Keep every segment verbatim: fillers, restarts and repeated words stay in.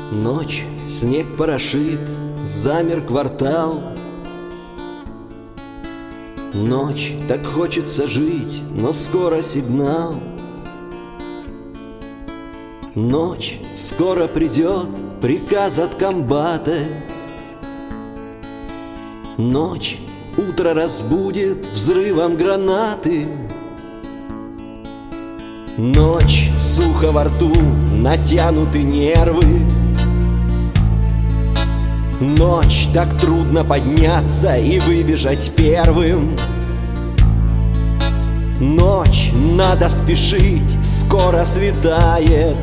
Ночь, снег порошит, замер квартал. Ночь, так хочется жить, но скоро сигнал. Ночь, скоро придет приказ от комбата. Ночь, утро разбудит взрывом гранаты. Ночь, сухо во рту, натянуты нервы. Ночь, так трудно подняться и выбежать первым. Ночь, надо спешить, скоро светает.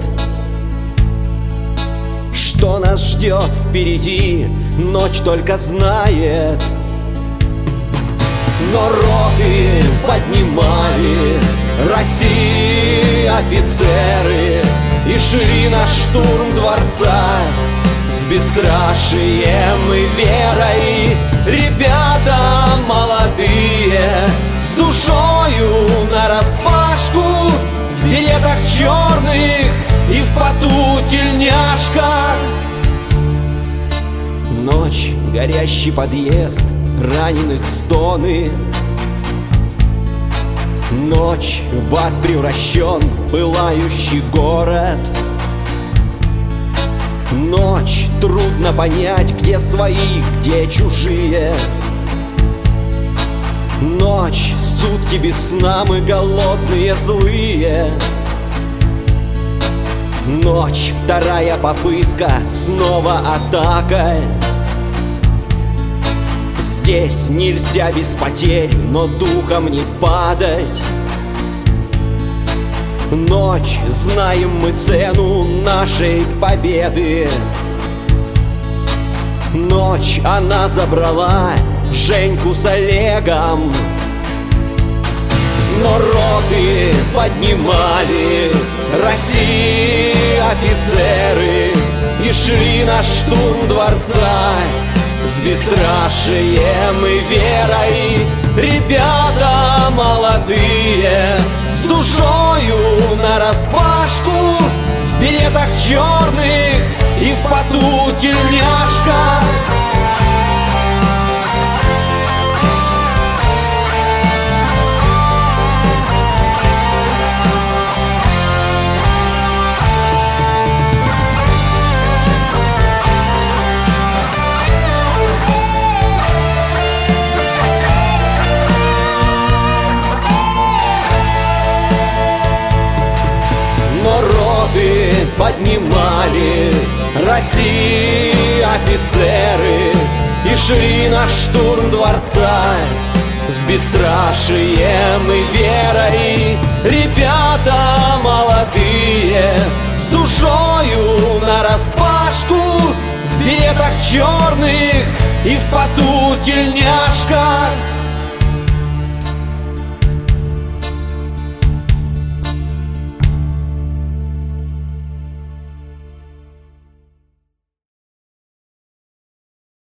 Что нас ждет впереди, ночь только знает. Но роты поднимали России офицеры и шли на штурм дворца с бесстрашием и верой. Ребята молодые, с душою нараспашку, в беретах черных и в поту тельняшка. Ночь, горящий подъезд, раненых стоны. Ночь, в ад превращен пылающий город. Ночь, трудно понять, где свои, где чужие. Ночь, сутки без сна, мы голодные, злые. Ночь, вторая попытка, снова атака. Здесь нельзя без потерь, но духом не падать. Ночь, знаем мы цену нашей победы. Ночь, она забрала Женьку с Олегом. Но роты поднимали России офицеры и шли на штурм дворца с бесстрашием и верой. Ребята молодые, с душою нараспашку, в беретах черных и в поту тельняшка. Поднимали России офицеры и шли на штурм дворца с бесстрашием и верой. Ребята молодые, с душою нараспашку, в беретах черных и в поту тельняшка.